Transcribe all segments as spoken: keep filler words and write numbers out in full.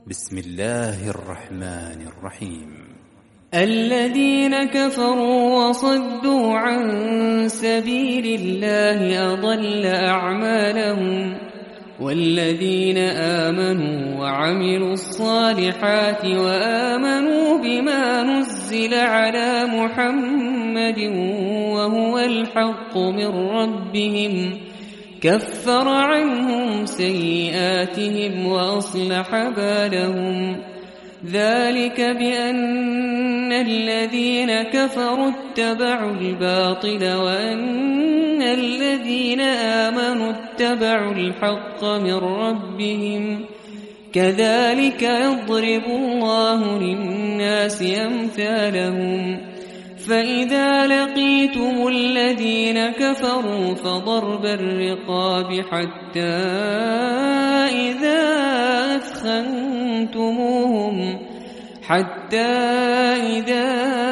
بسم الله الرحمن الرحيم. الذين كفروا وصدوا عن سبيل الله أضل أعمالهم، والذين آمنوا وعملوا الصالحات وآمنوا بما نزل على محمد وهو الحق من ربهم كفر عنهم سيئاتهم وأصلح بالهم. ذلك بأن الذين كفروا اتبعوا الباطل وأن الذين آمنوا اتبعوا الحق من ربهم، كذلك يضرب الله للناس أمثالهم. فإذا لقيتم الذين كفروا فضرب الرقاب حتى إذا أثخنتموهم حتى إذا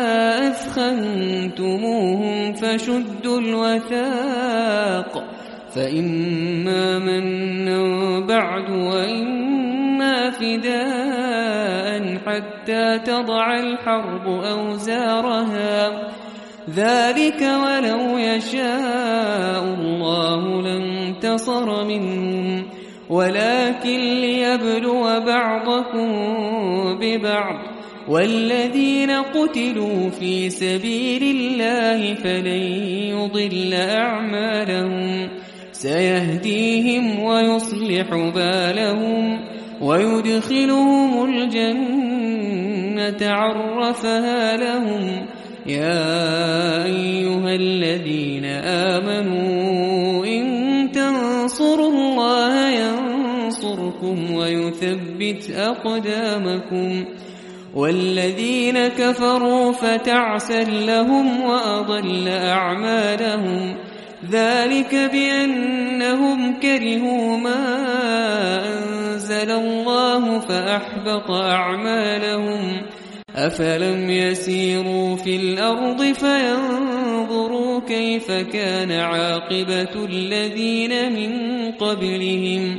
أثخنتموهم فشدوا الوثاق، فإما منا بعد وإما فداء حتى تضع الحرب أوزارها، ذلك ولو يشاء الله لانتصر منهم، ولكن ليبلو بعضكم ببعض. والذين قتلوا في سبيل الله فلن يضل أعمالهم، سيهديهم ويصلح بالهم ويدخلهم الجنة عرفها لهم. يا أيها الذين آمنوا إن تنصروا الله ينصركم ويثبت أقدامكم. والذين كفروا فتعسا لهم وأضل أعمالهم، ذلك بأنهم كرهوا ما أنزل الله فأحبط أعمالهم. أفلم يسيروا في الأرض فينظروا كيف كان عاقبة الذين من قبلهم،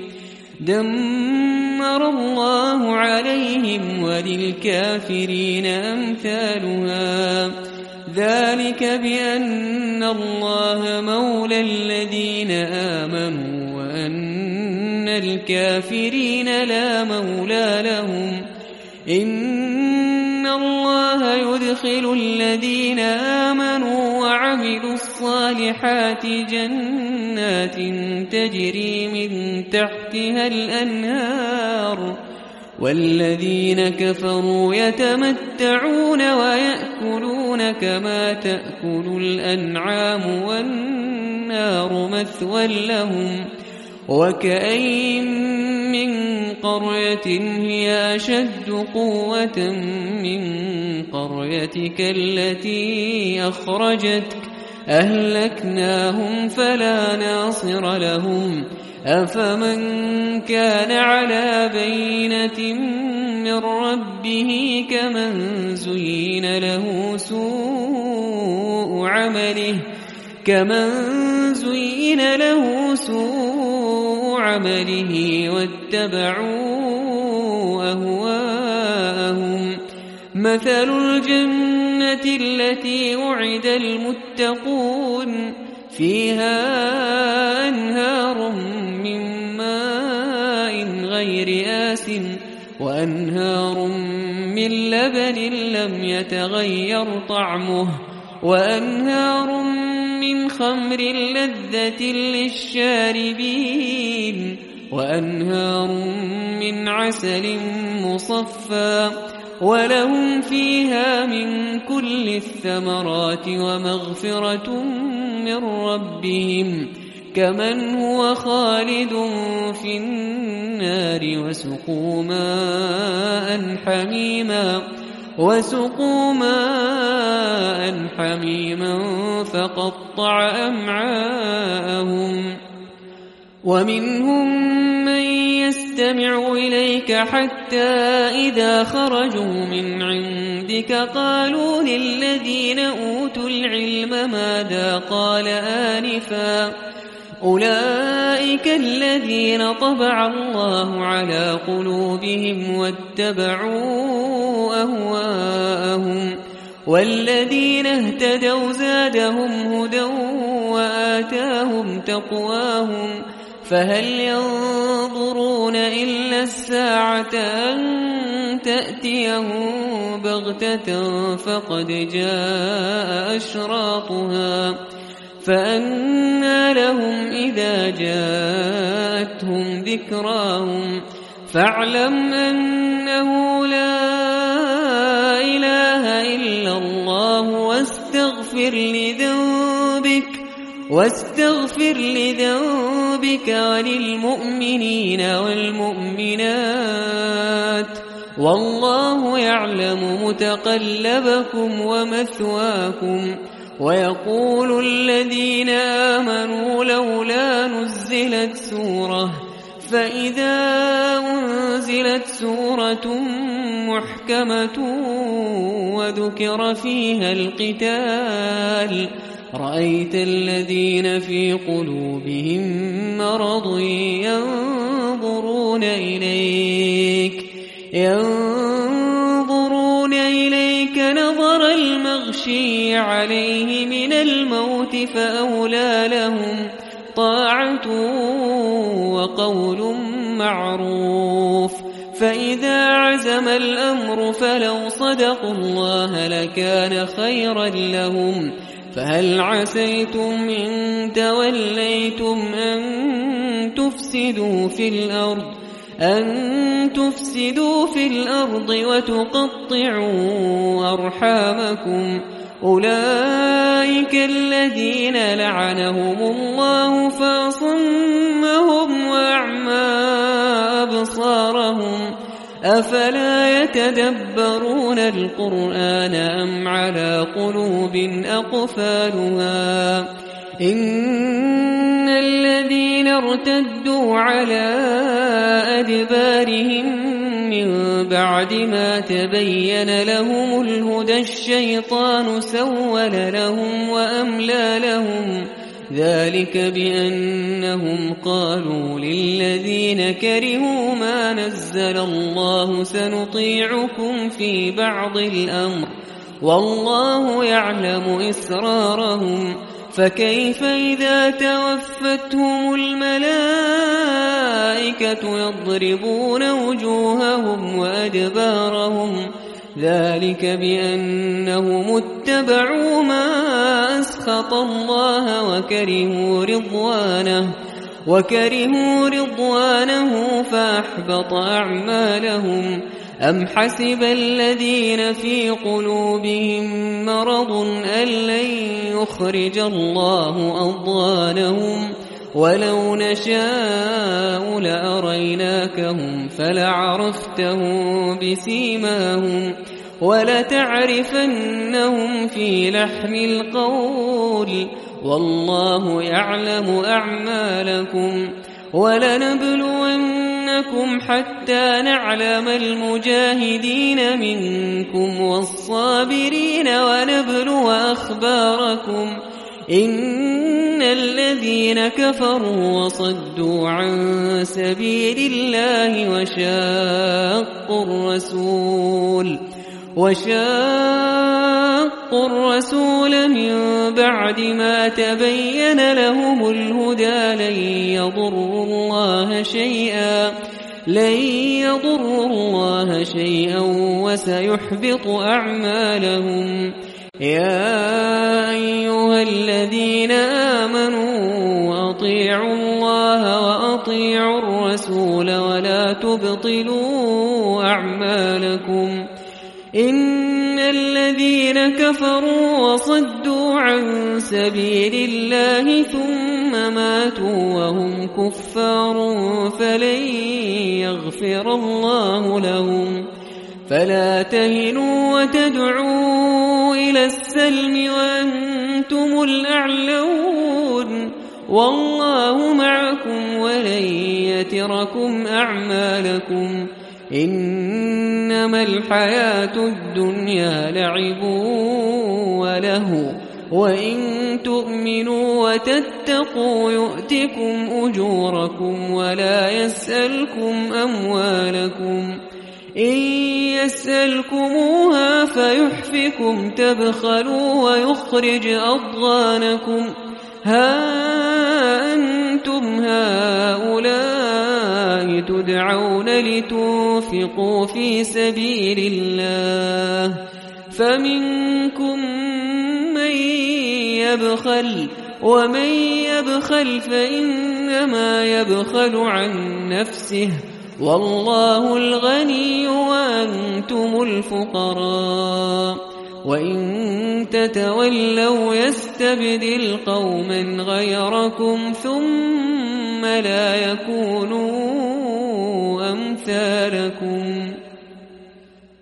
دمر الله عليهم وللكافرين أمثالها. ذلك بأن الله مولى الذين آمنوا وأن الكافرين لا مولى لهم. إن الله يدخل الذين آمنوا وعملوا الصالحات جنات تجري من تحتها الأنهار، والذين كفروا يتمتعون ويأكلون كما تأكل الأنعام والنار مثوى لهم. وكأين من قرية هي أشد قوة من قريتك التي أخرجتك أهلكناهم فلا ناصر لهم. أفمن كان على بينة من ربه كمن زين له سوء عمله كمن زين له سوء عمله واتبعوا أهواءهم. مثل الجنة التي وعد المتقون فيها أنهار من ماء غير آسن وأنهار من لبن لم يتغير طعمه وأنهار من خمر لذة للشاربين وأنهار من عسل مصفى، ولهم فيها من كل الثمرات ومغفرة من ربهم كمن هو خالد في النار. وسقوا ماء حميما وسقوا ماء حميما فقطع أمعاءهم. ومنهم من يستمع إليك حتى إذا خرجوا من عندك قالوا للذين أوتوا العلم ماذا قال آنفا أولئك الذين طبع الله على قلوبهم واتبعوا أهواءهم والذين اهتدوا زادهم هدى وآتاهم تقواهم فهل ينظرون إلا الساعة أن تأتيهم بغتة فقد جاء أشراطها فأنى لهم إذا جاءتهم ذكراهم فاعلم أنه لا إله إلا الله واستغفر لذنبك واستغفر لذنبك وللمؤمنين والمؤمنات والله يعلم متقلبكم ومثواكم ويقول الذين آمنوا لولا نزلت سورة فإذا أنزلت سورة محكمة وذكر فيها القتال رأيت الذين في قلوبهم مرض ينظرون إليك ينظرون إليك نظر المغشي عليه من الموت فأولى لهم طاعة وقول معروف فإذا عزم الأمر فلو صدقوا الله لكان خيرا لهم فهل عسيتم إن توليتم أن تفسدوا في الأرض أن تفسدوا في الأرض وتقطعوا أرحامكم أولئك الذين لعنهم الله فأصمهم وأعمى أبصارهم أفلا يتدبرون القرآن أم على قلوب أقفالها إن الذين ارتدوا على أدبارهم من بعد ما تبين لهم الهدى الشيطان سول لهم وأملى لهم ذلك بأنهم قالوا للذين كرهوا ما نزل الله سنطيعكم في بعض الأمر والله يعلم إسرارهم فكيف إذا توفتهم الملائكة يضربون وجوههم وأدبارهم ذلك بأنهم اتبعوا ما أسخط الله وكرهوا رضوانه وكرهوا رضوانه فأحبط أعمالهم أم حسب الذين في قلوبهم مرض أن لن يخرج الله أضغانهم ولو نشاء لأريناكهم فلعرفتهم بسيماهم ولتعرفنهم في لحن القول والله يعلم أعمالكم ولنبلونكم حتى نعلم المجاهدين منكم والصابرين ونبلو أخباركم إن الذين كفروا وصدوا عن سبيل الله وشاقوا الرسول وشاقوا الرسول من بعد ما تبين لهم الهدى لن يضروا الله شيئا لن يضروا الله شيئا وسيحبط أعمالهم يا أيها الذين آمنوا أطيعوا الله وأطيعوا الرسول ولا تبطلوا أعمالكم إن الذين كفروا وصدوا عن سبيل الله ثم ماتوا وهم كفار فلن يغفر الله لهم فلا تهنوا وتدعوا إلى السلم وأنتم الأعلون والله معكم ولن يتركم أعمالكم إنما الحياة الدنيا لعب وله وإن تؤمنوا وتتقوا يؤتكم أجوركم ولا يسألكم أموالكم إن يسألكموها فيحفكم تبخلوا ويخرج أضغانكم ها أنتم هؤلاء تدعون لتنفقوا في سبيل الله فمنكم من يبخل ومن يبخل فإنما يبخل عن نفسه والله الغني وأنتم الفقراء وإن تتولوا يستبدل قوما غيركم ثم لا يكونوا أمثالكم